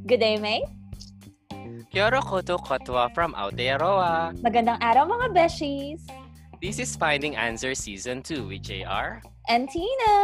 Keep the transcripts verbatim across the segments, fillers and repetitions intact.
Good day, May. Kyoro Koto Kotwa from Aotearoa. Magandang araw mga beshies. This is Finding Answers Season two with J R. And Tina.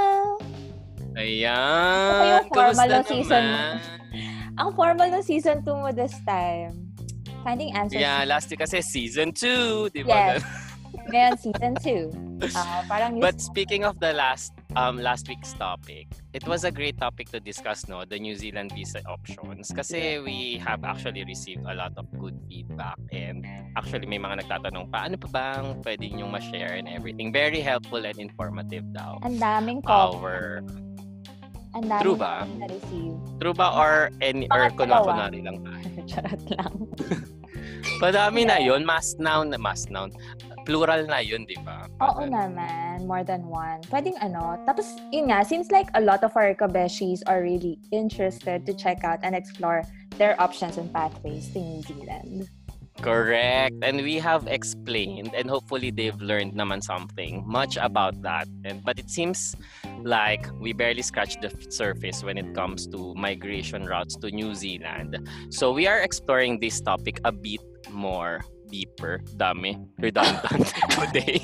Ayan. Ito formal Kamusta ng season naman? Ang formal ng season two mo this time. Finding Answers. Yeah, last week kasi Season two. Di ba? Yes. Ngayon, Season two. Uh, parang But speaking of the last um last week's topic, it was a great topic to discuss, no? The New Zealand visa options. Kasi we have actually received a lot of good feedback. And actually, may mga nagtatanong pa, ano pa bang pwede niyong ma-share and everything. Very helpful and informative daw. Ang daming call. Our... Ang daming True ba? na-receive. True ba? Or, any, or kunwari lang ba? Charot lang. Padami na yun. Mass noun na mass noun. Plural na yun, di ba? Oo naman. More than one. Pwedeng ano. Tapos, yun nga, seems like a lot of our kabeshis are really interested to check out and explore their options and pathways to New Zealand. Correct. And we have explained and hopefully they've learned naman something much about that. And but it seems like we barely scratched the surface when it comes to migration routes to New Zealand. So we are exploring this topic a bit more deeper. Dami. Redundant today.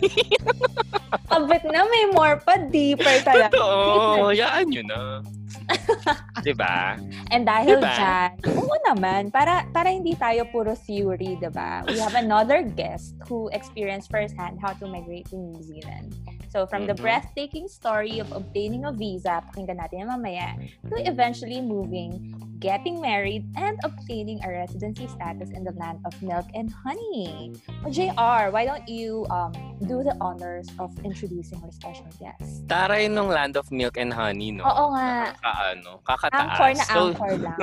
A bit na may more pa deeper talaga. Totoo. Yaan yun na. Diba? And dahil Diba? dyan, oo naman, para, para hindi tayo puro theory, diba? We have another guest who experienced firsthand how to migrate to New Zealand. So from the Mhm. breathtaking story of obtaining a visa, pakinggan natin mamaya, to eventually moving, getting married, and obtaining a residency status in the land of milk and honey. O J R, why don't you um, do the honors of introducing our special guest? Taray nung land of milk and honey, no? Oo nga. Kakaano, kakataas. Anchor na So, anchor lang.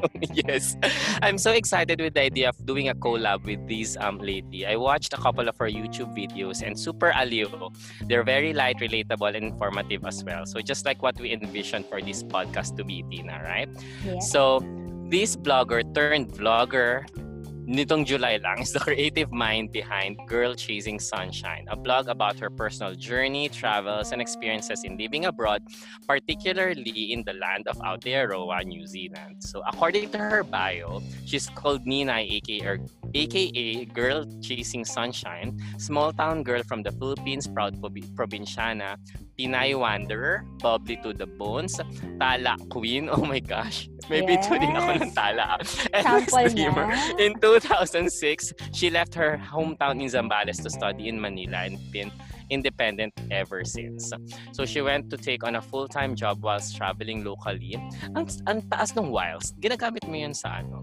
yes. I'm so excited with the idea of doing a collab with these um lately. I watched a couple of her YouTube videos and super aliw. They're very light, relatable, and informative as well. So just like what we envisioned for this podcast to be, Tina, right? Yes. So this blogger turned vlogger nitong July lang is the creative mind behind Girl Chasing Sunshine, a blog about her personal journey, travels, and experiences in living abroad, particularly in the land of Aotearoa, New Zealand. So according to her bio, she's called Ninay, aka, aka Girl Chasing Sunshine, small town girl from the Philippines, proud provinciana, Pinay wanderer, bubbly to the bones, tala queen, oh my gosh, maybe Yes. ito din ako ng tala, and Sample streamer. na. In two thousand six, she left her hometown in Zambales to study in Manila and been independent ever since. So she went to take on a full-time job whilst traveling locally. Ang, ang taas ng whilst, ginagamit mo yun sa ano?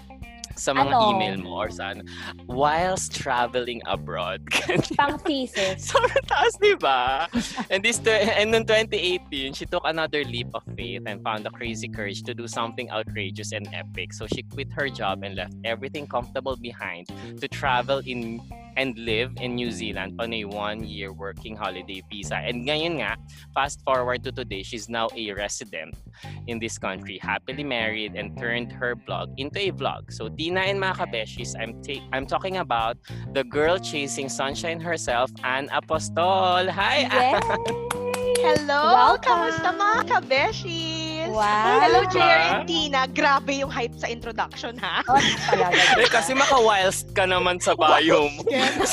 Sa mga Ano? email mo or sa ano? Whilst traveling abroad. Pang thesis. Sobrang taas, di ba? And this and in twenty eighteen, she took another leap of faith and found the crazy courage to do something outrageous and epic. So she quit her job and left everything comfortable behind to travel in and live in New Zealand on a one-year working holiday visa. And ngayon nga, fast forward to today, she's now a resident in this country, happily married, and turned her blog into a vlog. So Tina and mga kabeshis, I'm, ta- I'm talking about the girl chasing sunshine herself, Ann Apostol. Hi, Ann! Yay! Hello! Welcome! Kamusta mga kabeshis? Wow! Hello, J R and Tina. Grabe yung hype sa introduction, ha? Oh, talaga. Eh, kasi maka-whilst ka naman sa bio mo.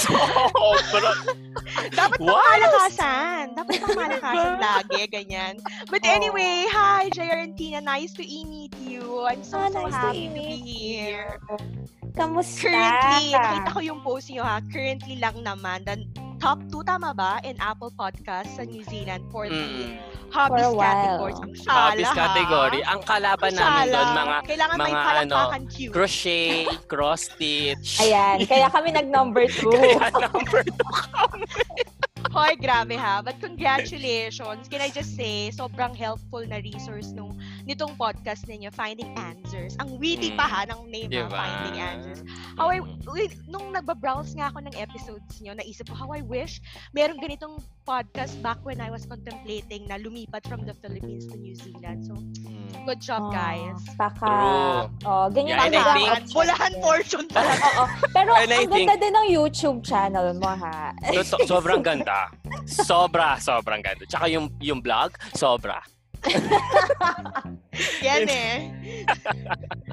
Sobra. Dapat pang Whilst? malakasan. Dapat pang malakasan lagi, ganyan. But Oh. anyway, hi, J R and Tina. Nice to e-meet you. I'm so, Ah, so nice to happy to, e-meet be here. Kamusta? Currently, nakita ko yung post niyo, ha? Currently lang naman. The top two, tama ba? In Apple Podcast sa New Zealand for the Mm-mm. hobbies For a while. categories. Ang sala, Hobbies ha? category. Ang kalaban Ang namin sala. doon, mga Kailangan may mga palakpakan cue. crochet, cross-stitch. Ayan, kaya kami nag-number two. Kaya number two kami. Hoy, grabe ha. But congratulations. Can I just say, sobrang helpful na resource nung nitong podcast ninyo, Finding Answers. Ang witty Mm. pa ha ng name Diba? ha, Finding Answers. How I, wait, nung nagbabrowse nga ako ng episodes nyo, naisip ko, how I wish meron ganitong podcast back when I was contemplating na lumipat from the Philippines to New Zealand. So, Mm. good job, guys. Baka, True. oh, ganyan Yeah, and I talaga. think- ang- Bulahan portion pala. Oo. Pero And I ang ganda din ng YouTube channel mo, ha? Totoo, sobrang ganda. Sobra, sobrang ganda. Tsaka yung, yung vlog, sobra. Yan eh.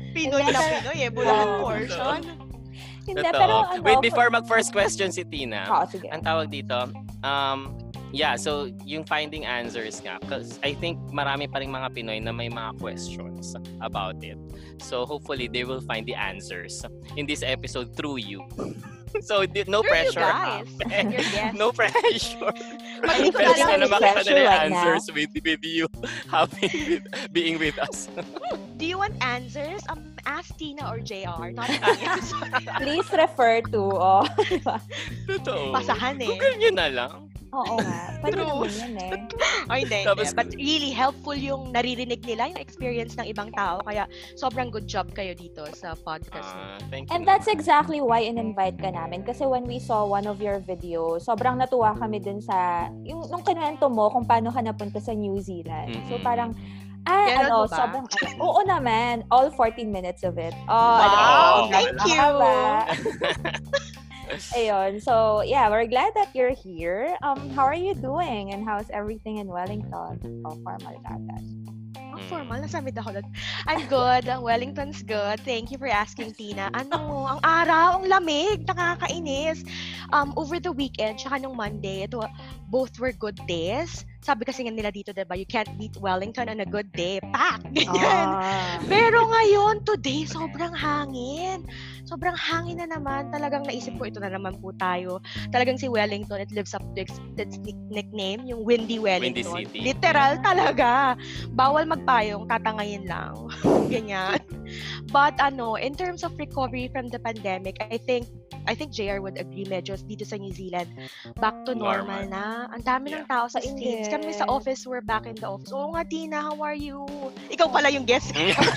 Pinoy na Pinoy eh. Bulacan portion. Hindi, Totoo. pero ano, Wait, before mag-first question si Tina, Oo, sige. ang tawag dito, um, yeah, so yung finding answers nga, because I think marami pa rin mga Pinoy na may mga questions about it. So hopefully they will find the answers in this episode through you. So di- no Through you pressure. guys. ha? Your guests. No pressure. Hindi ko Pwede alam na yung naman kita pressure na right answers with, with you having with, being with us. Do you want answers? Um, ask Tina or J R. Not me. Please refer to, oh, diba? Totoo. Basahan eh. Google nyo na lang. Oo nga. Pwede True. naman yan eh. Ay, hindi, Tapos- hindi. But really helpful yung naririnig nila, yung experience ng ibang tao. Kaya sobrang good job kayo dito sa podcast. Ah, thank you. And that's exactly why in-invite ka namin. Kasi when we saw one of your videos, sobrang natuwa kami dun sa, yung nung kinuwento mo kung paano ka napunta sa New Zealand. So Mm-mm. parang, ah, Ganun ano, mo ba? sobrang, oo naman, all fourteen minutes of it. Oh, Wow, ano, thank you. mahaba. Ayun. So, yeah, we're glad that you're here. Um, how are you doing? And how's everything in Wellington? Oh, formal agad. Ang formal, nasamid ako doon. I'm good. Wellington's good. Thank you for asking, Tina. Ano, ang araw, ang lamig, nakakainis. Um, over the weekend, tsaka nung Monday, ito, both were good days. Sabi kasi nga nila dito, diba, you can't beat Wellington on a good day. Pak! Ganyan. Ah. Pero ngayon, today, sobrang hangin. Sobrang hangin na naman. Talagang naisip ko, ito na naman po tayo. Talagang si Wellington, it lives up to its, its nickname, yung Windy Wellington. Windy City. Literal talaga. Bawal magpayong, tatangayin lang. Ganyan. But ano, in terms of recovery from the pandemic, I think I think J R would agree, medyo dito sa New Zealand, back to normal, Normal. na. Ang dami ng Yeah. tao sa Painit. States. Kami sa office, we're back in the office. Oo nga, Tina, how are you? Ikaw pala yung guest.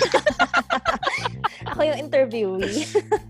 Ako yung interviewee.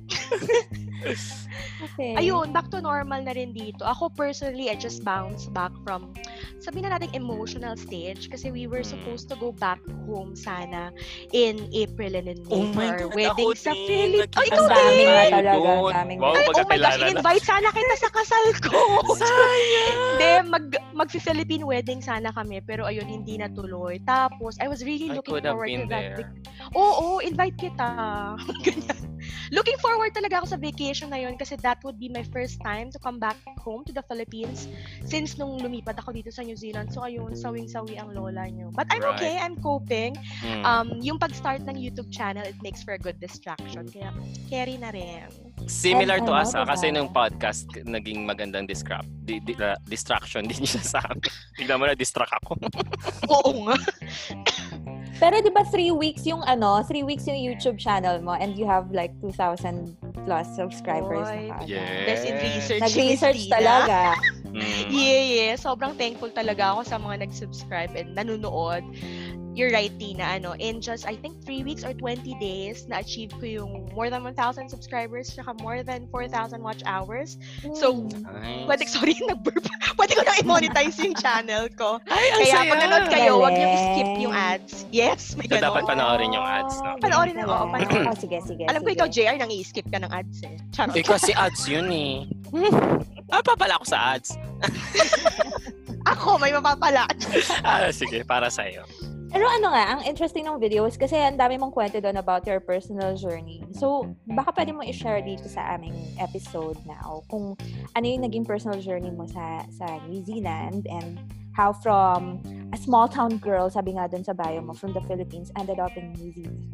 Okay. Ayun, back to normal na rin dito. Ako personally, I just bounced back from, sabihin na natin, emotional stage kasi we were supposed to go back home sana in April and in May Oh for my our God, wedding ako sa din. Philippines. Nakita Oh, ikaw Ang ko dami din! nga din. talaga, Yun. ang daming Wow, Ay, oh my gosh, pagkakilala na. invite sana kita sa kasal ko. Sayang! Hindi, mag, mag-Philippine wedding sana kami, pero ayun, hindi natuloy. Tapos, I was really I looking could have forward been to that. there. vac- Oo, invite kita. Ganyan. Looking forward talaga ako sa vacation na yun kasi that would be my first time to come back home to the Philippines since nung lumipat ako dito sa New Zealand. So ayun, sawing-sawi ang lola nyo. But I'm Right. okay, I'm coping. Mm. Um, yung pag-start ng YouTube channel, it makes for a good distraction. Kaya carry na rin. Similar And to ano, us, ah, diba? kasi nung podcast, naging magandang discrap, di, di, uh, distraction din siya sa amin. Tignan mo na, distract ako. Oo nga. Pero di ba three weeks yung ano, three weeks yung YouTube channel mo and you have like two thousand plus subscribers Oy, na kaagad. Yes. Best in research. Nag-research Miss Tina. talaga. Mm. Yeah, yeah. Sobrang thankful talaga ako sa mga nag-subscribe and nanonood. You're right, Tina. Ano, in just, I think, three weeks or twenty days, na-achieve ko yung more than one thousand subscribers saka more than four thousand watch hours. So, Hmm. Nice. pwede, sorry, nag-burp. Pwede ko na i-monetize yung channel ko. Ay, ang Kaya saya! pag nanood kayo, wag niyo Galing. skip yung ads. Yes, may So, dapat ganon. panoorin yung ads, no? Panoorin na, oo, panoorin. Oh, sige, sige. Alam ko sige. ikaw, J R, nang i-skip ka ng ads eh. Charot. Eh, kasi ads yun eh. Ah, papala ako sa ads. Ako, may mapapala. Ah, sige, para sa'yo. Pero ano nga, ang interesting ng videos kasi ang dami mong kwento doon about your personal journey. So, baka pwede mo i-share dito sa aming episode now kung ano yung naging personal journey mo sa sa New Zealand and how from a small town girl, sabi nga doon sa bio mo, from the Philippines, ended up in New Zealand.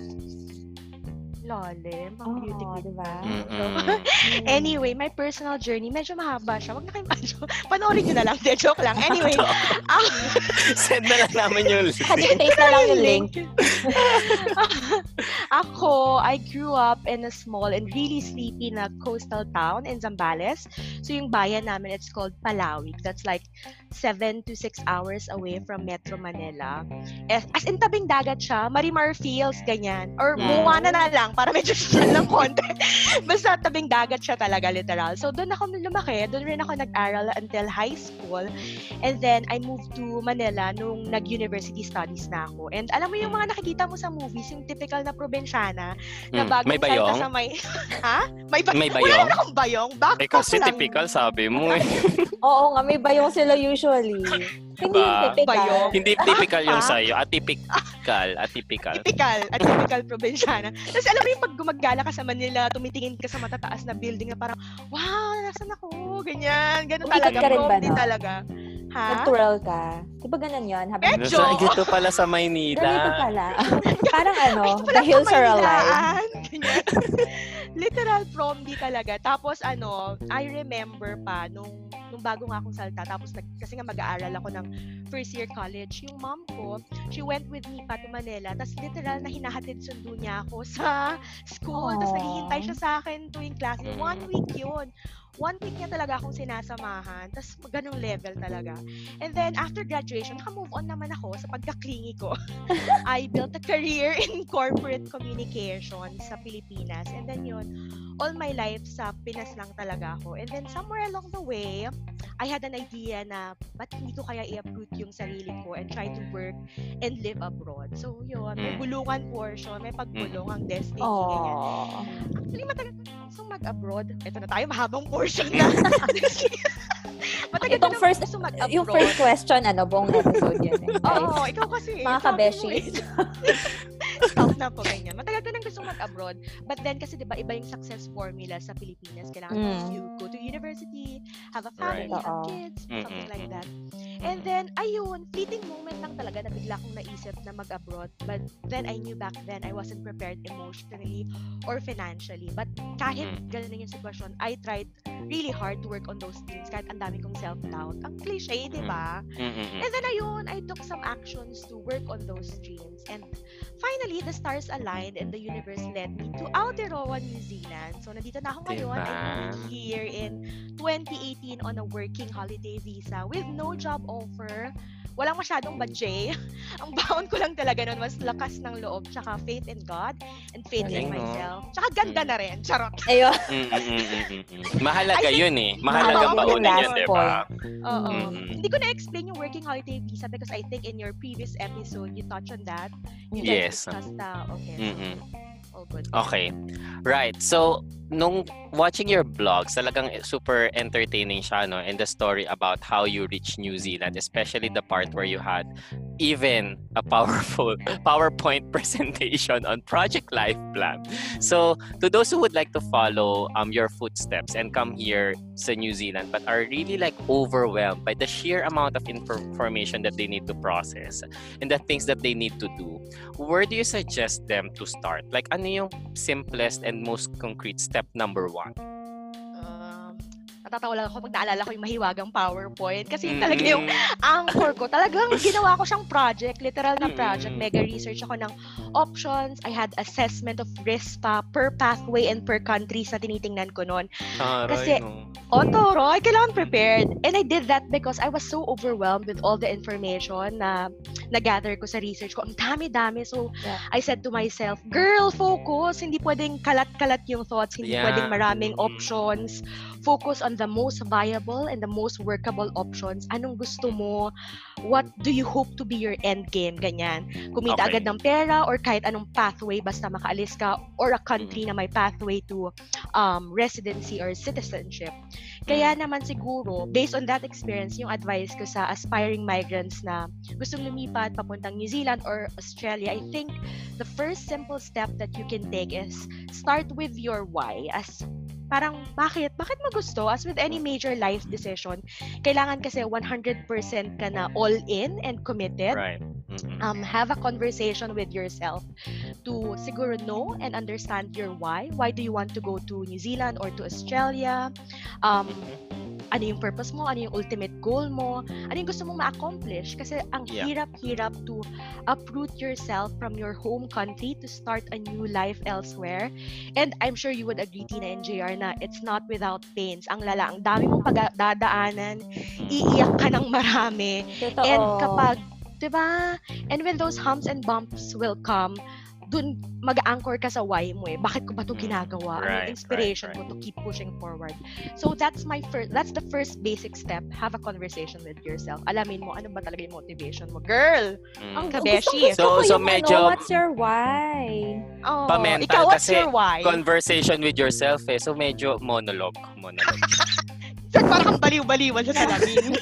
Lalim, ang Oo, beauty queen. diba? Mm-mm. Anyway, my personal journey, medyo mahaba siya. Wag na kayong medyo. Panoorin nyo na lang. De, joke lang. Anyway, ang Send na lang namin yung link. Hadip-paste na lang yung link. Ako, I grew up in a small and really sleepy na coastal town in Zambales. So yung bayan namin, it's called Palawig. That's like seven to six hours away from Metro Manila. As, as in tabing dagat siya, Marimar Fields, ganyan. Or Mm. Moana na lang, para medyo social ng konti. Basta tabing dagat siya talaga, literal. So doon ako lumaki, doon rin ako nag-aral until high school. And then I moved to Manila nung nag-university studies na ako. And alam mo yung mga nakikita nakikita mo sa movies, yung typical na probinsyana, na Mm, bagong may bayong? salta sa may... ha? May, ba- May Wala bayong? naman akong bayong. Backpack Eh kasi lang. typical sabi mo eh. Oo nga, may bayong sila usually. Hindi yung Diba? typical. Bayong. Hindi typical yung Backpack? sa'yo. Atypical. Atypical. Typical. At typical probinsyana. Tapos alam mo yung pag gumagala ka sa Manila, tumitingin ka sa matataas na building na parang, wow, nasan ako? Ganyan. Ganun Umikot talaga. ka rin ba, Prom din no? talaga. Ha? Nag-twirl ka. Di ba ganun yun? Habang Medyo. Nasa, ganito pala sa Maynila. ganito pala. Parang ano, Ay, ito pala the hills sa are alive. Maynilaan. Ganyan. Literal prom di talaga. Tapos ano, I remember pa nung nung bago nga akong salta, tapos nag, kasi nga mag-aaral ako ng first year college, yung mom ko, she went with me pa to Manila, tapos literal na hinahatid sundo niya ako sa school, tapos Aww. naghihintay siya sa akin tuwing klase. One week yun. One week niya talaga akong sinasamahan, tapos ganong level talaga. And then, after graduation, naka-move on naman ako sa pagka-clingy ko. I built a career in corporate communication sa Pilipinas. And then yun, all my life sa Pinas lang talaga ako. And then, somewhere along the way, I had an idea na, ba't hindi ko kaya i-uproot yung sarili ko and try to work and live abroad. So, yun, may Mm. bulungan portion, may pagbulong ang destiny. ganyan. Oh. Actually, matagal ko na gustong mag-abroad. Ito na tayo, mahabang portion na. Matagal ko Itong na first, gusto mag-abroad. yung first question, ano, buong episode yun. Eh, guys. Oo, ikaw kasi. Mga sabi mo kabeshis. eh. Stop na po, ganyan. Matagal ko nang gusto mag-abroad. But then, kasi diba, iba yung success formula sa Pilipinas. Kailangan Mm. mo you go to university, have a family, Right. have Oo. kids, Mm-mm. something like that. And then, ayun, fleeting moment lang talaga na bigla kong naisip na mag-abroad. But then, I knew back then, I wasn't prepared emotionally or financially. But kahit Mm. ganun yung sitwasyon, I tried really hard to work on those things kahit ang dami kong self-doubt. Ang cliche, di ba? Mm-mm. And then ayun, I took some actions to work on those dreams. And finally, the stars aligned and the universe led me to Aotearoa, New Zealand. So nandito na ako ngayon. Diba? I'm here in twenty eighteen on a working holiday visa with no job offer. Walang masyadong budget. Ang baon ko lang talaga nun was lakas ng loob, tsaka faith in God and faith in Galing, no? myself. Tsaka ganda na rin. Charot. Ayun. Mm-mm-mm-mm-mm. Mahalaga I think- yun eh. Mahalagang Mahalaga yung baunin last yun, di point. ba? Oo. Mm-mm. Hindi ko na-explain yung working holiday visa because I think in your previous episode, you touched on that. You Yes. guys discussed that. Okay. Mm-mm. All good. Okay. Right. So, nung watching your vlogs, talagang super entertaining siya, no? And the story about how you reached New Zealand, especially the part where you had even a powerful PowerPoint presentation on Project Life Plan. So, to those who would like to follow um your footsteps and come here to New Zealand but are really like overwhelmed by the sheer amount of infor- information that they need to process and the things that they need to do, where do you suggest them to start? Like, ano yung simplest and most concrete step number one? Um, natatawa lang ako pag naalala ko yung mahiwagang PowerPoint. Kasi yun Mm. talaga yung anchor ko. Talagang ginawa ko siyang project. Literal na project. Mm. Mega research ako ng options. I had assessment of risk pa per pathway and per countries na tinitingnan ko noon. Kasi- no? Oto, Roy, kailangan prepared. And I did that because I was so overwhelmed with all the information na na-gather ko sa research ko. Ang dami-dami. So, Yeah. I said to myself, girl, focus. Hindi pwedeng kalat-kalat yung thoughts. Hindi Yeah. pwedeng maraming Mm. options. Focus on the most viable and the most workable options. Anong gusto mo? What do you hope to be your end game? Ganyan. Kumita Okay. agad ng pera or kahit anong pathway basta makaalis ka or a country na may pathway to um, residency or citizenship. Kaya naman siguro, based on that experience, yung advice ko sa aspiring migrants na gustong lumipat papuntang New Zealand or Australia, I think the first simple step that you can take is start with your why. As parang, bakit? Bakit mo gusto? As with any major life decision, kailangan kasi one hundred percent ka na all in and committed. Right. Mm-mm. Um, have a conversation with yourself to siguro know and understand your why. Why do you want to go to New Zealand or to Australia? Um, ano yung purpose mo? Ano yung ultimate goal mo? Ano yung gusto mong ma-accomplish? Kasi ang Yeah. hirap-hirap to uproot yourself from your home country to start a new life elsewhere. And I'm sure you would agree, Tina and J R, na it's not without pains. Ang lala, ang dami mong pagdadaanan, iiyak ka ng marami. Totoo. And kapag, di ba? And when those humps and bumps will come, dun mag-anchor ka sa why mo eh. Bakit ko ba to ginagawa? Ano Right, yung inspiration right, right. ko to keep pushing forward? So that's my first, that's the first basic step. Have a conversation with yourself. Alamin mo, ano ba talaga yung motivation mo? Girl! Mm. Ang Gusto, kabeshi. gusto ko So- so yung medyo- ano, what's your why? Oh, Pa-mental ikaw, what's kasi your why? Conversation with yourself eh. So medyo monologue. Monologue. Sir, parang kang baliw-baliwan sa salamin.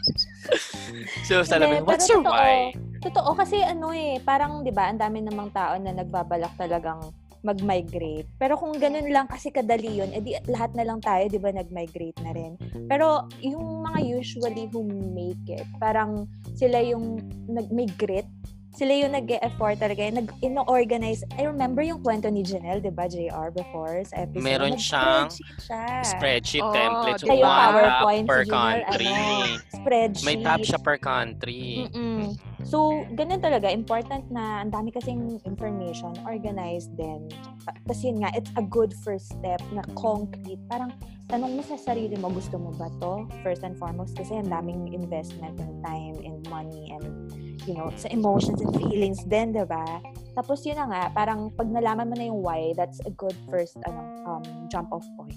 So sabi, Hindi, what's pero your totoo. why? Totoo kasi ano eh, parang 'di ba, ang dami namang tao na nagbabalak talagang mag-migrate. Pero kung ganun lang kasi kadali yun, edi lahat na lang tayo 'di ba nag-migrate na rin. Pero yung mga usually who make it, parang sila yung nag-migrate, sila yung nag-e-effort talaga, nag-ino-organize. I remember yung kwento ni Janelle, 'di ba, J R before sa episode. Meron siyang Nag-spreadsheet siya. Spreadsheet Oh, template. So diba? Kaya yung one tab PowerPoint per si Janelle, country. ano, spreadsheet. May tab siya per country. Mm-mm. So, ganun talaga. Important na ang dami kasing information, organized din. Tapos yun nga, it's a good first step na concrete. Parang tanong mo sa sarili mo, gusto mo ba to? First and foremost, kasi ang daming investment in time and money and, you know, sa emotions and feelings din, diba? Tapos yun na nga, parang pag nalaman mo na yung why, that's a good first ano, um, jump off point.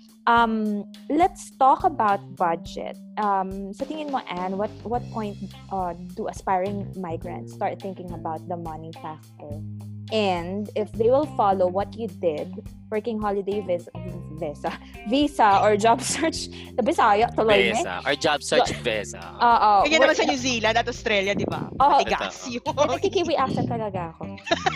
Um, let's talk about budget. Um, sa tingin mo, Anne, what what point uh, do aspiring migrants start thinking about the money factor? And if they will follow what you did, working holiday visa, visa, visa or job search, the Bisaya tuloy ni. Visa. Or job search visa. Oo. Kaya naman sa New Zealand at Australia, di ba? Oo. Matigas yun. Nakikiwi accent talaga ako.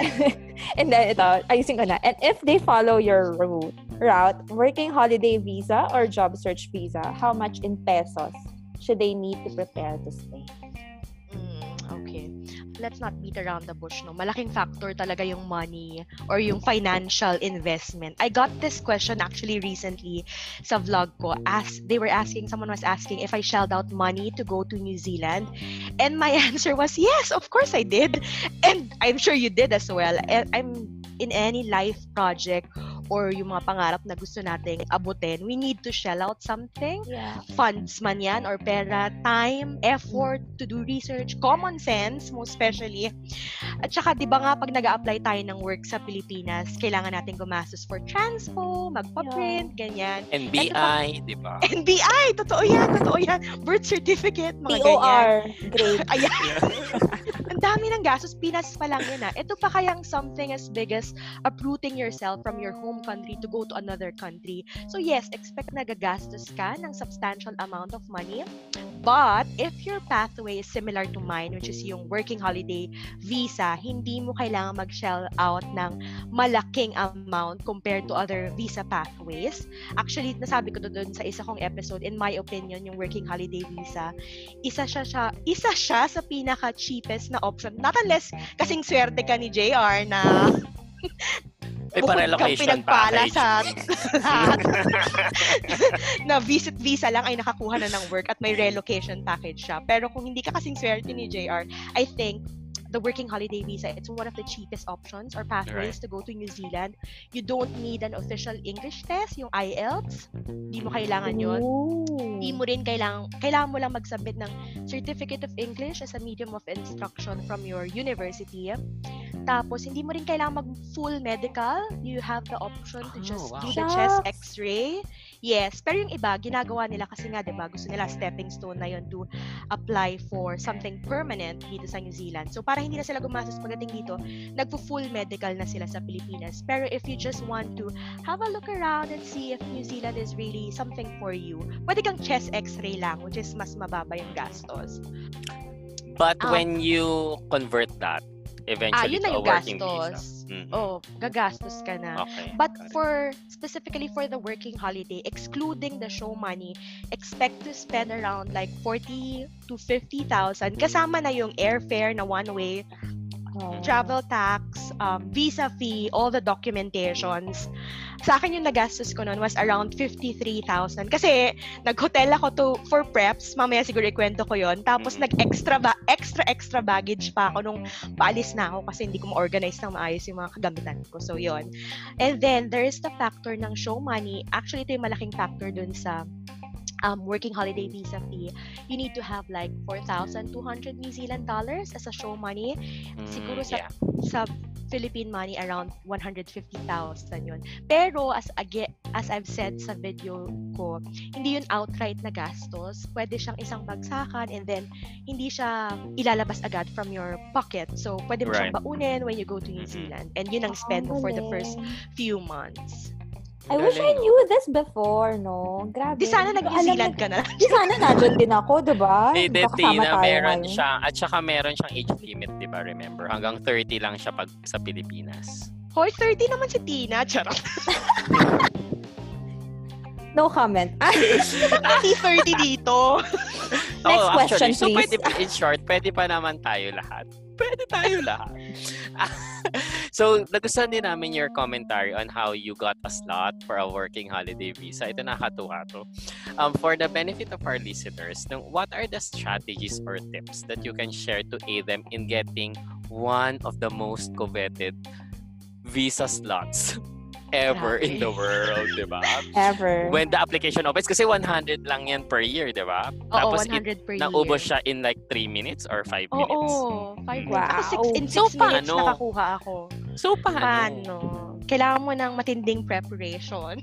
And then, ito, ayusin ko na. And if they follow your route, route, working holiday visa or job search visa, how much in pesos should they need to prepare to stay? Mm, okay. Let's not beat around the bush, no? Malaking factor talaga yung money or yung financial investment. I got this question actually recently sa vlog ko. As they were asking, someone was asking if I shelled out money to go to New Zealand. And my answer was, yes, of course I did. And I'm sure you did as well. And I'm in any life project or yung mga pangarap na gusto nating abutin, we need to shell out something. Yeah. Funds man yan, or pera, time, effort to do research, common sense, most especially. At saka, di ba nga, pag nag-a-apply tayo ng work sa Pilipinas, kailangan natin gumastos for transpo, magpa-print, ganyan. N B I, di ba? N B I! Totoo yan, totoo yan. Birth certificate, mga P O R, ganyan. grade. Ayan. Ang dami ng gastos, Pinas pa lang yun ah. Ito pa kayang something as big as uprooting yourself from your home country to go to another country. So yes, expect na gagastos ka ng substantial amount of money. But if your pathway is similar to mine, which is yung working holiday visa, hindi mo kailangan mag-shell out ng malaking amount compared to other visa pathways. Actually, nasabi ko doon sa isa kong episode, in my opinion, yung working holiday visa, isa siya, siya, isa siya sa pinaka-cheapest na option. Not unless kasing swerte ka ni J R na May pa-relocation package. sa lahat. Na visit visa lang ay nakakuha na ng work at may relocation package siya. Pero kung hindi ka kasing swerte ni J R, I think the working holiday visa, it's one of the cheapest options or pathways Right. to go to New Zealand. You don't need an official English test, yung I E L T S. Hindi mo kailangan yun. Hindi mo rin kailangan, kailangan mo lang mag-submit ng Certificate of English as a medium of instruction from your university. Tapos, hindi mo rin kailangan mag-full medical. You have the option to Oh, just wow. do the chest Shucks. x-ray. Yes, pero yung iba, ginagawa nila kasi nga, diba, gusto nila stepping stone na yun to apply for something permanent dito sa New Zealand. So, para hindi na sila gumastos pagdating dito, nagpo-full medical na sila sa Pilipinas. Pero if you just want to have a look around and see if New Zealand is really something for you, pwede kang chest x-ray lang, which is mas mababa yung gastos. But Ah. when you convert that, Ah, eventually yun na to a yung working gastos. visa. Mhm. Oh, gagastos ka na. Okay. But got it. for, specifically for the working holiday, excluding the show money, expect to spend around like forty to fifty thousand. Kasama na yung airfare na one way, Oh. travel tax, um, visa fee, all the documentations. Sa akin yung nagastos ko noon was around fifty-three thousand. Kasi nag-hotel ako to for preps, mamaya siguro ikwento ko yon. Tapos Mhm. nag-extra ba extra extra baggage pa ako nung paalis na ako kasi hindi ko ma-organize ng maayos yung mga kagamitan ko. So yon. And then there is the factor ng show money. Actually, ito yung malaking factor dun sa um, working holiday visa fee. You need to have like four thousand two hundred New Zealand dollars as a show money. Mm, Siguro sa yeah. sa Philippine money, around one hundred fifty thousand yun. Pero, as again, as I've said sa video ko, hindi yun outright na gastos. Pwede siyang isang bagsakan and then hindi siya ilalabas agad from your pocket. So, pwede mo siyang Right. baunin when you go to New Mhm. Zealand. And yun ang spend mo for the first few months. I wish I knew this before, no? Grabe. Di sana Hindi ko nag-New alam Zealand na- ka na. Di sana nandun din ako, diba? Hindi, Baka Tina, kasama tayo meron ngayon. siya. At saka meron siyang age limit, di ba? Remember? Hanggang thirty lang siya pag sa Pilipinas. Hoy, thirty naman si Tina. Charot. No comment. Hindi thirty dito. Next Oo, question, actually. So, please. pwede, in short, pwede pa naman tayo lahat. Pwede tayo lahat. So, nagustuhan din namin your commentary on how you got a slot for a working holiday visa. Ito nakakatuwa to. Um, for the benefit of our listeners, nung, what are the strategies or tips that you can share to aid them in getting one of the most coveted visa slots ever Grabe. in the world, di ba? Ever. When the application opens, kasi one hundred lang yan per year, di ba? Oo, Tapos one hundred per year. naubos siya in like three minutes or five Oo, minutes. five Mm. minutes. Ako six, Wow. in So, six minutes paano? nakakuha ako. So, paano? Paano? Kailangan mo ng matinding preparation.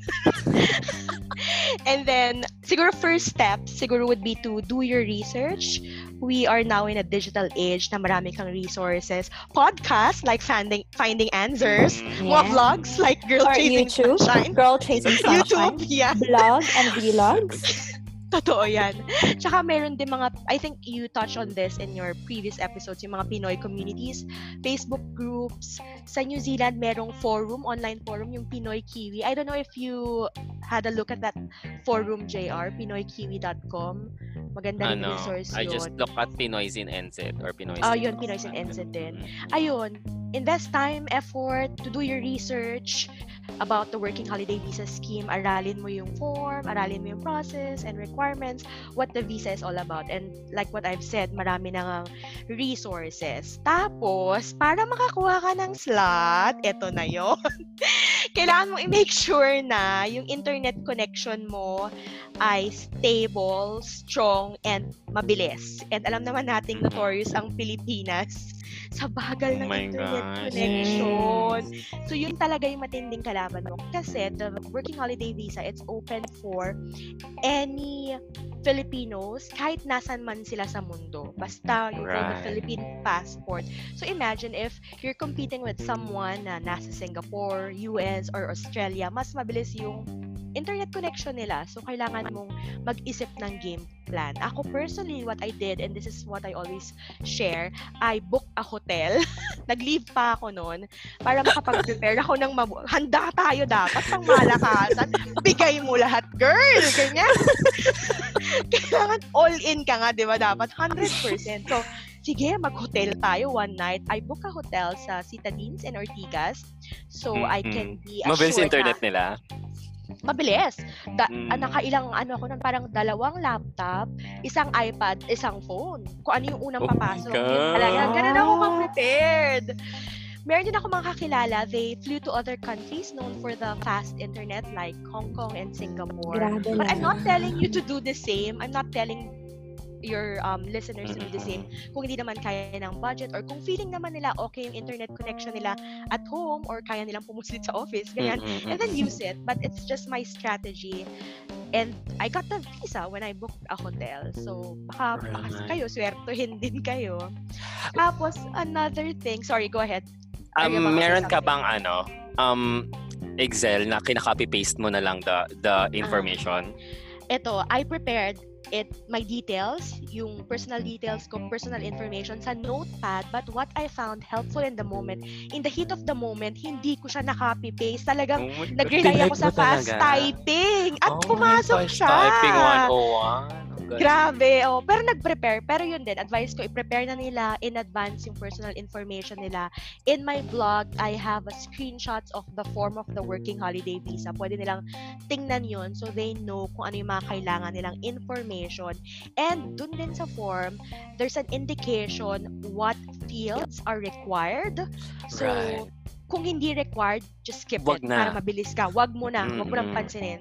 And then, siguro first step, siguro would be to do your research. We are now in a digital age na marami kang resources. Podcasts like Finding Finding Answers. Mm. Mga Yeah. vlogs like Girl Or Chasing YouTube. Sunshine. Girl Chasing YouTube, Sunshine. yeah. Vlog and vlogs. Totoo yan. Tsaka meron din mga, I think you touched on this in your previous episodes, yung mga Pinoy communities, Facebook groups. Sa New Zealand, merong forum, online forum, yung Pinoy Kiwi. I don't know if you had a look at that forum, J R, pinoy kiwi dot com. Maganda rin Ano, resource I yun. just look at Pinoy's in N Z or Pinoy's Ah, in yun, Pinoy's in N Z din. Mm. Ayun, invest time, effort to do your research about the working holiday visa scheme. Aralin mo yung form, aralin mo yung process and requirements, what the visa is all about. And like what I've said, marami na ngang resources. Tapos, para makakuha ka ng slot, eto na yon. Kailangan mong i-make sure na yung internet connection mo ay stable, strong, and mabilis. And alam naman nating Mhm. notorious ang Pilipinas sa bagal Oh ng my internet gosh. connection. So, yun talaga yung matinding kalaban mo. Kasi the working holiday visa, it's open for any Filipinos, kahit nasan man sila sa mundo. Basta you hold a Right. Philippine passport. So, imagine if you're competing with someone na nasa Singapore, U S, or Australia, mas mabilis yung internet connection nila. So, kailangan mong mag-isip ng game plan. Ako personally, what I did, and this is what I always share, I booked a hotel. Nag-leave pa ako noon para makapag-prepare ako ng mabu- handa tayo dapat pang malakasan. Bigay mo lahat, girl! Ganyan. Kailangan all-in ka nga, di ba? Dapat one hundred percent. So, sige, mag-hotel tayo one night. I book a hotel sa Citadines in Ortigas. So, I can be assured Mabilis internet na nila. mabilis. Da, Mm. ah, nakailang ano ako nun, parang dalawang laptop, isang iPad, isang phone. Kung ano yung unang Oh my papasok. God. Yun talaga. Ganun ako ka-prepared. Meron din ako mga kakilala, they flew to other countries known for the fast internet like Hong Kong and Singapore. Grabe But I'm not naman. telling you to do the same. I'm not telling your um, listeners to do the same kung hindi naman kaya ng budget or kung feeling naman nila okay yung internet connection nila at home or kaya nilang pumusit sa office, ganyan. Mm-mm-mm. And then use it. But it's just my strategy. And I got the visa when I booked a hotel. So, baka, baka Right. kayo, swertuhin din kayo. Tapos, another thing, sorry, go ahead. Are you Um, about to say meron ka something? bang ano, um, Excel na kinaka-copy-paste mo na lang the the information? Ito, I prepared it, my details, yung personal details ko, personal information sa notepad, but what I found helpful in the moment, in the heat of the moment, hindi ko siya na-copy-paste. Talagang Oh my God, nag-rely ako tinry sa mo fast talaga? typing at Oh my pumasok gosh, siya. Typing one oh one. Oh, God. Grabe, oh. Pero nag-prepare. Pero yun din, advice ko, i-prepare na nila in advance yung personal information nila. In my blog, I have a screenshots of the form of the working holiday visa. Pwede nilang tingnan yun so they know kung ano yung mga kailangan nilang information. And dun din sa form, there's an indication what fields are required. So, Right. kung hindi required, just skip Wag it na. para mabilis ka. Wag mo na. Wag mo nang Mm-mm. pansinin.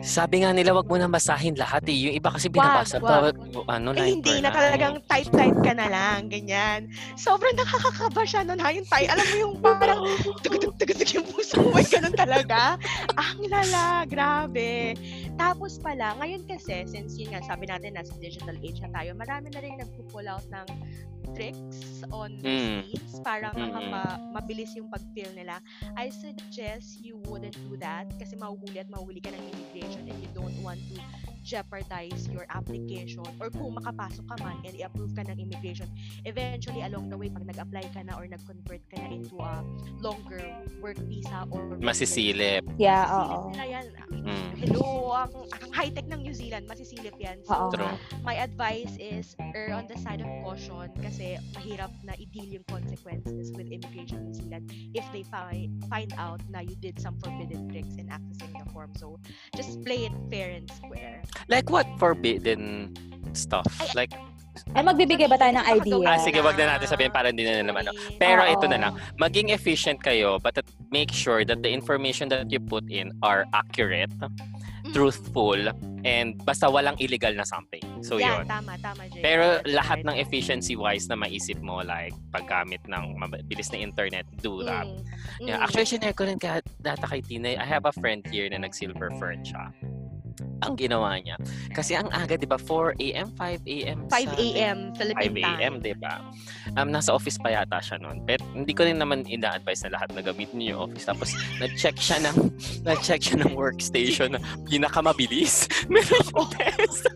Sabi nga nila, wag mo na basahin lahat eh. Yung iba kasi Wag, binabasa pa, wag. ano, Eh, line hindi per na line. talagang type-type ka na lang, ganyan. Sobrang nakakakaba siya nun, ha? Yung type, alam mo yung parang tugtog-tugtog yung puso mo, eh, ganun talaga. Ang lala, grabe. Tapos pala, ngayon kasi, since yun nga, sabi natin, nasa digital age na tayo, marami na rin nagpo-pull out ng tricks on Mm. receipts para Mm-mm. makapa, mabilis yung pag-fill nila. I suggest you wouldn't do that kasi mahuhuli at mahuhuli ka ng immigration and you don't want to jeopardize your application or kung makapasok ka man and i-approve ka ng immigration, eventually along the way, pag nag-apply ka na or nag-convert ka na into a longer work visa or Masisilip. Yeah, Masisilip oo. nila yan. Mm. Hello, ang, ang high-tech ng New Zealand, masisilip yan. So, Oo. True. my advice is err on the side of caution kasi mahirap na i-deal yung consequences with immigration in New Zealand if they fi- find out na you did some forbidden tricks in accessing the form. So, just play it fair and square. Like what forbidden stuff? Like, Ay, magbibigay ba tayo ng idea? ah, sige, wag na natin sabihin para hindi na nila naman. Pero Oo. ito na lang, maging efficient kayo but at- make sure that the information that you put in are accurate, truthful, and basta walang illegal na something. So, Yan, yun. tama, tama, Jay. Pero That's lahat right. ng efficiency-wise na maisip mo, like paggamit ng mabilis na internet, do that. Mm, Yeah, mm. actually, sinare ko rin kaya data kay Tina. I have a friend here na nag-silver fern siya. Ang ginawa niya. Kasi ang aga, di ba? four a.m., five a.m. five sa- a.m. Philippine five a.m., time. di ba? Um, nasa office pa yata siya noon. Pero hindi ko rin naman ina-advise na lahat na gamitin niyo yung office. Tapos, nag-check siya ng, nag-check siya ng workstation na pinakamabilis. Meron yung test.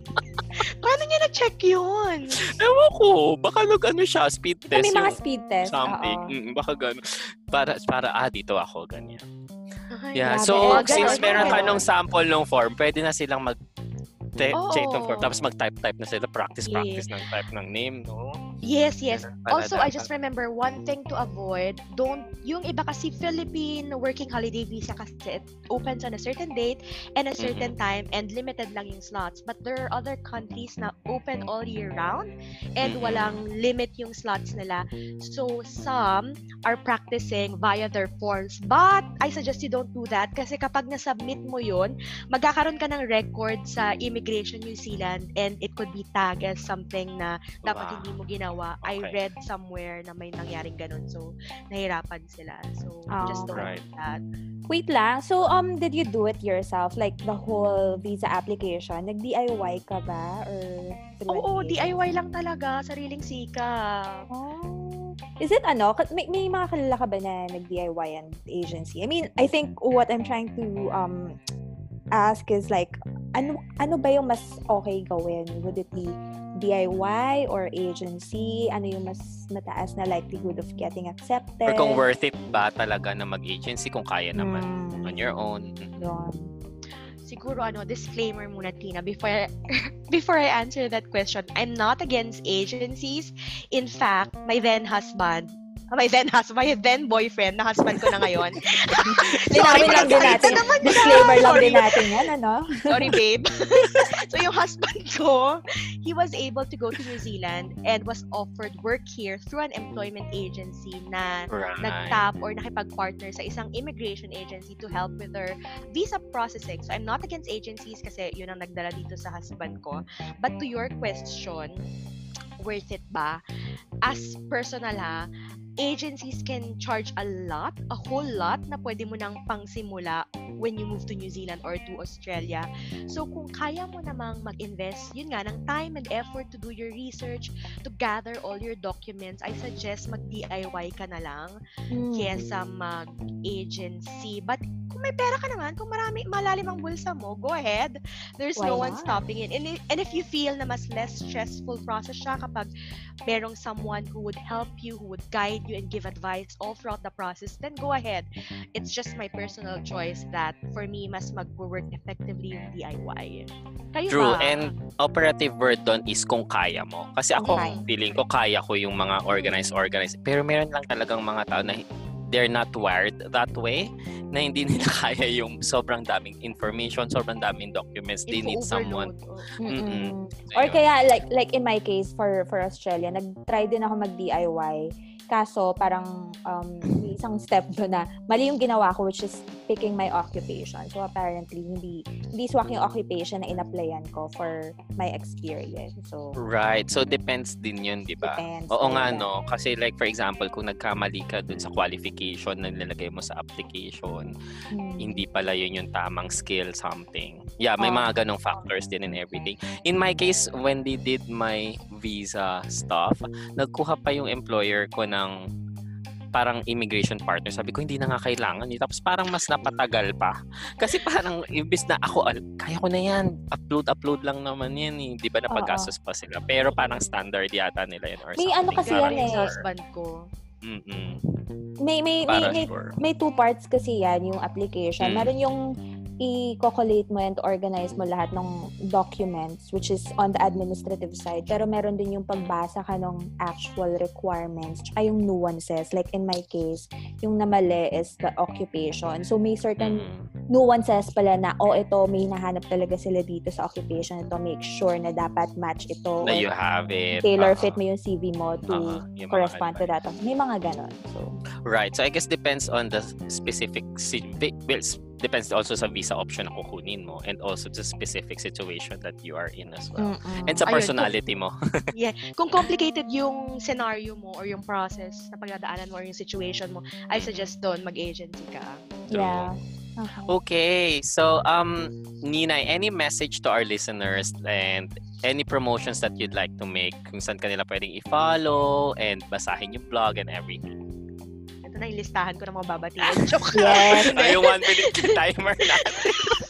Paano niya na-check yun? Ewan ko. Baka nag-ano siya, speed test. May mga yung speed test. something. Oo. Mm, baka gano'n. Para, para, ah, dito ako, ganyan. Ay, Yeah, grabe. so Eh, since ganon, meron ka ganon. nung sample ng form, pwede na silang mag te- Oo. check ng form, tapos mag-type-type na sila, practice-practice ng type ng name, no? Yes, yes. Ganun pala Also, I dapat. just remember one thing to avoid. Don't, yung iba kasi Philippine working holiday visa kasi it opens on a certain date and a certain time and limited lang yung slots. But there are other countries na open all year round and Mhm. walang limit yung slots nila. So, some are practicing via their forms. But, I suggest you don't do that kasi kapag nasubmit mo yun, magkakaroon ka ng record sa Immigration New Zealand and it could be tagged as something na dapat Wow. hindi mo ginawa. I Okay. read somewhere na may nangyaring ganun. So, nahirapan sila. So, Ah, just don't right. do that. Wait lang. So, um, did you do it yourself? Like, the whole visa application? Nag-D I Y ka ba? Or through Oo, an D I Y agency? lang talaga. Sariling sika. Oh. Is it ano? ka- May, may mga kalala ka ba na nag-D I Y and agency? I mean, I think what I'm trying to um ask is like, ano ano ba yung mas okay gawin? Would it be D I Y or agency? Ano yung mas mataas na likelihood of getting accepted? Or kung worth it ba talaga na mag-agency kung kaya naman Hmm, on your own. yun. Siguro ano, disclaimer muna, Tina, before before I answer that question. I'm not against agencies. In fact, my then husband, my then husband, my then boyfriend, na husband ko na ngayon. Linawin lang din natin. naman siya. Disclaimer lang Sorry. din natin yan, ano? Sorry, babe. So, yung husband ko, he was able to go to New Zealand and was offered work here through an employment agency na Right. nag-tap or nakipag-partner sa isang immigration agency to help with their visa processing. So, I'm not against agencies kasi yun ang nagdala dito sa husband ko. But to your question, worth it ba? As personal ha, agencies can charge a lot, a whole lot na pwede mo nang pangsimula when you move to New Zealand or to Australia. So kung kaya mo namang mag-invest, yun nga, ng time and effort to do your research, to gather all your documents, I suggest mag-D I Y ka na lang Hmm. kesa mag-agency. But kung may pera ka naman, kung marami, malalim ang bulsa mo, go ahead. There's Why no one not? stopping it. And if, and if you feel na mas less stressful process siya kapag merong someone who would help you, who would guide you and give advice all throughout the process, then go ahead. It's just my personal choice that for me, mas mag-work effectively yung D I Y. Kayo True. ba? And operative word doon is kung kaya mo. Kasi ako, Okay. feeling ko kaya ko yung mga organized, organized. Pero meron lang talagang mga tao na they're not wired that way, na hindi nila kaya yung sobrang daming information, sobrang daming documents. They need someone. Mm-mm. Or kaya, like like in my case, for for Australia, nag-try din ako mag-D I Y. Kaso, parang um, may isang step doon na mali yung ginawa ko, which is picking my occupation. So, apparently, hindi hindi swak yung occupation na in-applyan ko for my experience. So, right. So, depends din yun, di ba? Depends. Oo nga, Yeah. no? Kasi like, for example, kung nagkamali ka dun sa qualification na nilalagay mo sa application, hmm. hindi pala yun yung tamang skill, something. Yeah, may Oh. mga ganong factors din and everything. In my case, when they did my visa stuff, nagkuha pa yung employer ko ng parang immigration partner. Sabi ko, hindi na nga kailangan. Eh. Tapos parang mas napatagal pa. Kasi parang, ibis na ako, al- kaya ko na yan. Upload, upload lang naman yan. Eh. Di ba napag-gastos pa sila? Pero parang standard yata nila yun or May something. ano kasi Parang yan eh. Sa sure. husband ko. Mm-mm. May may may, Para may, sure. may two parts kasi yan yung application. Mm. Meron yung i-collate mo and organize mo lahat ng documents, which is on the administrative side. Pero meron din yung pagbasa ka ng actual requirements tsaka yung nuances. Like in my case, yung namali is the occupation. So may certain Mm. nuances pala na, oh, ito, may nahanap talaga sila dito sa occupation. Ito, make sure na dapat match ito. Na or you have it. tailor Uh-huh. fit mo yung C V mo to Uh-huh. Yung mga correspond to advice. that. May mga ganon. So, Right. So I guess depends on the specific si- well, s- depends also sa visa option na kukunin mo and also the specific situation that you are in as well. mm-mm. And sa Ayun, personality mo. Yeah. Kung complicated yung scenario mo or yung process na pagdadaanan mo or yung situation mo, I suggest doon mag-agency ka. True. Yeah. Okay. Okay. So um Nina, any message to our listeners and any promotions that you'd like to make kung saan kanila pwedeng i-follow and basahin yung blog and everything? Ito na yung listahan ko ng mga babatiin. Joke. Yes. Ay, yung one minute timer natin.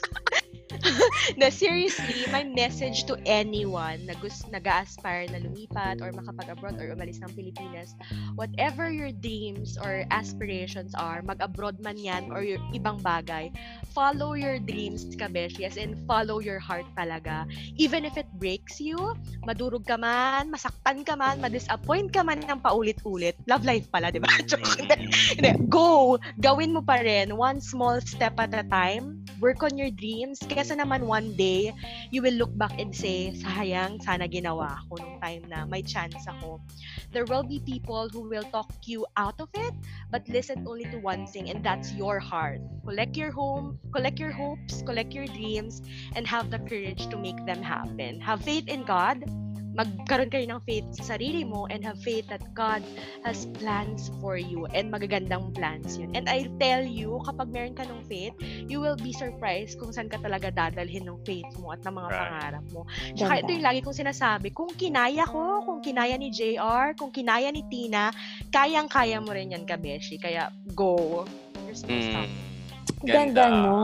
Na seriously, my message to anyone na gusto nag-aspire na lumipat or makapag-abroad or umalis ng Pilipinas, whatever your dreams or aspirations are, mag-abroad man yan or yung ibang bagay, follow your dreams, kabeshi, as in follow your heart talaga. Even if it breaks you, madurog ka man, masaktan ka man, madisappoint ka man ng paulit-ulit. Love life pala, di ba? Hindi, go! Gawin mo pa rin, one small step at a time. Work on your dreams. Kesa naman one day, you will look back and say, sayang, sana ginawa ko nung time na may chance ako. There will be people who will talk you out of it, but listen only to one thing, and that's your heart. Collect your home, collect your hopes, collect your dreams, and have the courage to make them happen. Have faith in God. Magkaroon kayo ng faith sa sarili mo and have faith that God has plans for you and magagandang plans yun. And I tell you, kapag meron ka ng faith, you will be surprised kung saan ka talaga dadalhin ng faith mo at ng mga Right. pangarap mo. Tsaka Ganda. ito yung lagi kong sinasabi, kung kinaya ko, kung kinaya ni J R, kung kinaya ni Tina, kayang-kaya mo rin yan, kabeshi. Kaya, go. There's no Mm, stop. Ganda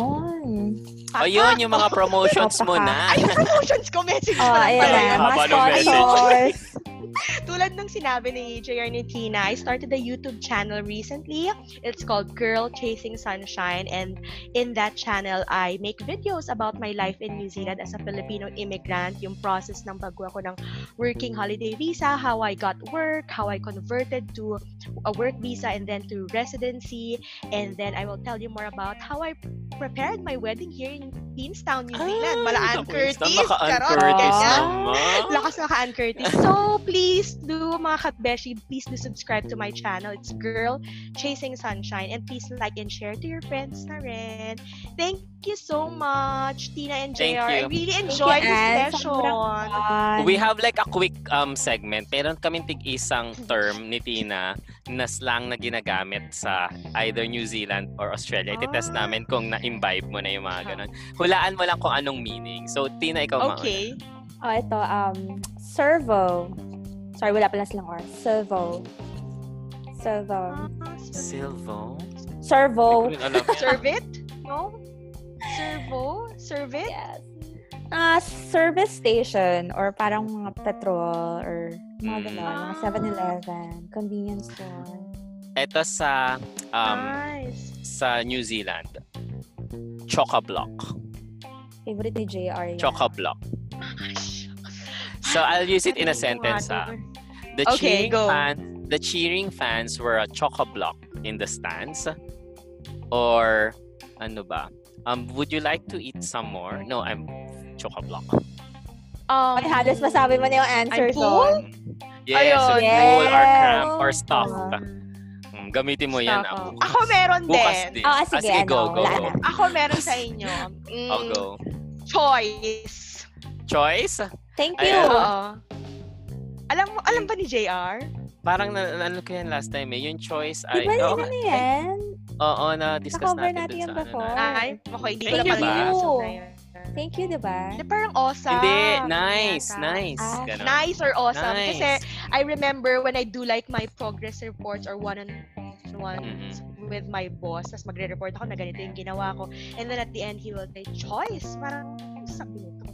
nun. O yun, yung mga promotions mo na. Ay, yung promotions ko, message Oh, ko lang ayan pala na. yan. Mga Haba ng message. sponsors. Tulad ng sinabi ni J R ni Tina, I started a YouTube channel recently. It's called Girl Chasing Sunshine, and in that channel, I make videos about my life in New Zealand as a Filipino immigrant, yung process ng pagkuha ko ng working holiday visa, how I got work, how I converted to a work visa and then to residency, and then I will tell you more about how I prepared my wedding here in Queenstown, New Zealand. Ay, Malaan naku, Curtis. Naka-Ann Charot, Curtis ganyan. naman. Lakas ng Ann Curtis. So, please do, mga katbeshi, please do subscribe to my channel. It's Girl Chasing Sunshine. And please like and share to your friends na rin. Thank you so much, Tina and Thank J R. I you. really Thank enjoyed you, Ann. this Sobrang session. fun. We have like a quick um segment. Meron kaming tig-isang term ni Tina na slang na ginagamit sa either New Zealand or Australia. Iti-test Ah. namin kung na-imbibe mo na yung mga ganun. Hulaan mo lang kung anong meaning. So, Tina, ikaw mauna. Okay. Oh, ito, um, servo. Sorry, wala pala silang or. Servo. Servo. Silvo? Servo. Hindi ko rin alam yan. Serve it? No? Servo? Serve it? Yes. Ah, service station or parang mga petrol or mga Mm. gano'n, mga seven eleven, convenience store. Ito sa um Nice. sa New Zealand. Chock-a-block. Favorite ni J R yan. Chock-a-block. So, I'll use it in a Ano yung sentence, mga ah. doon? The Okay, cheering go. fans, the cheering fans were a choco-block in the stands, or ano ba? Um, would you like to eat some more? No, I'm choco-block. Um, Ay, halos masabi mo na yung answer, I'm full? so. Yes, Ayun. full or Yes. cramp or stuffed. Uh, Mm, gamitin mo yan. Stop. ah, bukas. Ako meron Bukas din. din. Ah, sige, go, ano, go, wala go. na. Ako meron sa inyo. Mm, I'll go. Choice. Choice? Thank Ay, you. ano? Oo. Alam mo, alam ba ni J R? Parang na, na- ano ko yan last time eh. Yung choice Di ay... ba oo, ano na yan? Oo, na-discuss Na-cover natin natin dun yan sa ano before. na. Ay, okay, hindi ko Thank na you pala ba? nabasa na yun. Thank you, di ba? Hindi, parang awesome. Hindi, nice, Yata. nice. Ah, Ganon. Nice or awesome. Nice. Kasi I remember when I do like my progress reports or one-on-ones Mhm. with my boss, tapos magre-report ako na ganito yung ginawa ko. And then at the end, he will say, choice. Parang, ano sabi nito?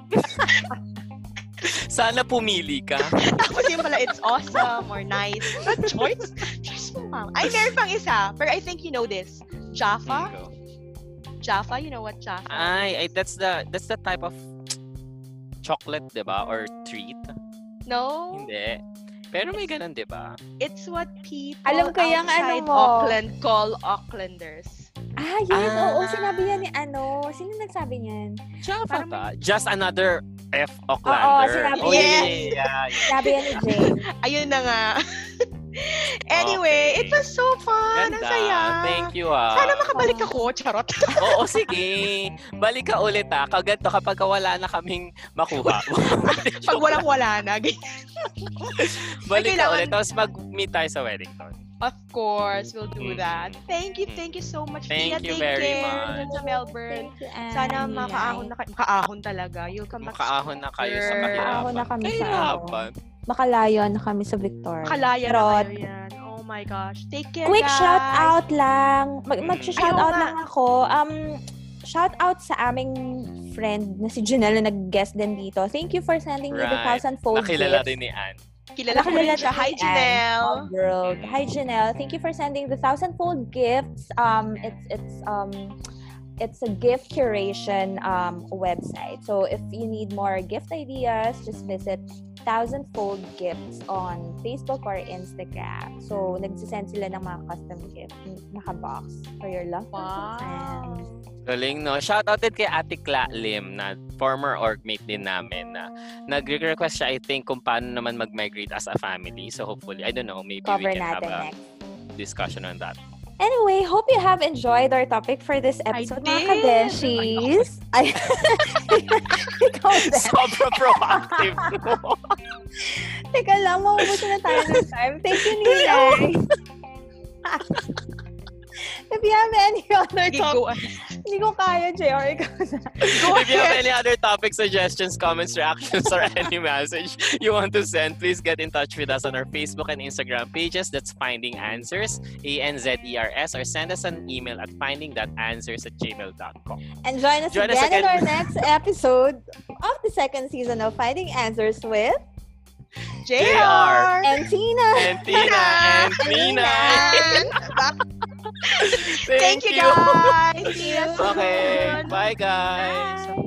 Sana pumili ka. Tapos yung pala, it's awesome or nice. But choice? Choice mo, ma'am. Ay, meron pang isa. But I think you know this. Jaffa? Go. Jaffa? You know what Jaffa Ay, ay, is? that's the that's the type of chocolate, 'di ba? Or treat. No? Hindi. Pero may ganun, 'di ba? It's what people Alam ko yung ano outside mo. Auckland call Aucklanders. Ah, yes. Ah. Oo, sinabi yan ni ano. Sino nagsabi niyan? Java Parang ba? Just another F Aucklander. sinabi oh, niya. yeah, yeah, yeah, yeah. Sabi yan ni Jane. Ayun na nga. Anyway, Okay. it was so fun. Ang Ganda. saya. Thank you, ah. Sana makabalik ako. Charot. Oo, sige. Balik ka ulit, ah. Kaganto kapag wala na kaming makuha. Pag walang-wala na. Balik ka kailangan- ulit. Tapos mag-meet tayo sa Wellington. Of course, we'll do Mm. that. Thank you, Mm. thank you so much. Thank Tina, you take very care much. dun sa Melbourne. Thank you, Annie. Sana makaahon na kayo. Makaahon talaga. You'll come back. Makaahon na kayo sa Sure. kahirapan. Makaahon na kami sa Kahirapan. Makalayo na kami sa Victor. Kalaya na Charot. kayo yan. Oh my gosh. Take care, Quick guys. shout out lang. Mag Mm. mag-shout Ayaw out nga. lang ako. Um shout out sa aming friend na si Janelle na nag-guest din dito. Thank you for sending me the Right. thousand-fold Nakilala gifts. din ni Anne. Kilala ko rin Nakilala siya. din Hi, ni Anne. Janelle. Oh, girl. Mm. Hi Janelle. Thank you for sending the thousand-fold gifts. Um it's it's um it's a gift curation um website. So if you need more gift ideas, just visit Thousandfold Gifts on Facebook or Instagram. So nagsisend sila ng mga custom gifts, naka-box for your loved ones and Wow. friends. Galing, no? Shoutout din kay Ate Cla Lim na former orgmate din namin na nag-request siya, I think, kung paano naman mag-migrate as a family. So hopefully, I don't know, maybe Cover we can have natin a next. discussion on that. Anyway, hope you have enjoyed our topic for this I episode, did. mga kabeshis. Ay, ikaw din. Sobrang proactive, no? Teka lang, maubusin na tayo ng time. Thank you, Ninay. If you have any other Sige, topic, go. hindi ko kaya, J R, ikaw na. If you have any other topic suggestions, comments, reactions, or any message you want to send, please get in touch with us on our Facebook and Instagram pages. That's Finding Answers, A N Z E R S, or send us an email at finding dot answers at gmail dot com. And join us Join us again in again. our next episode of the second season of Finding Answers with J J R. R. and Tina. And Tina and Nina. Thank you, guys. See you soon. Okay. Bye, guys. Bye.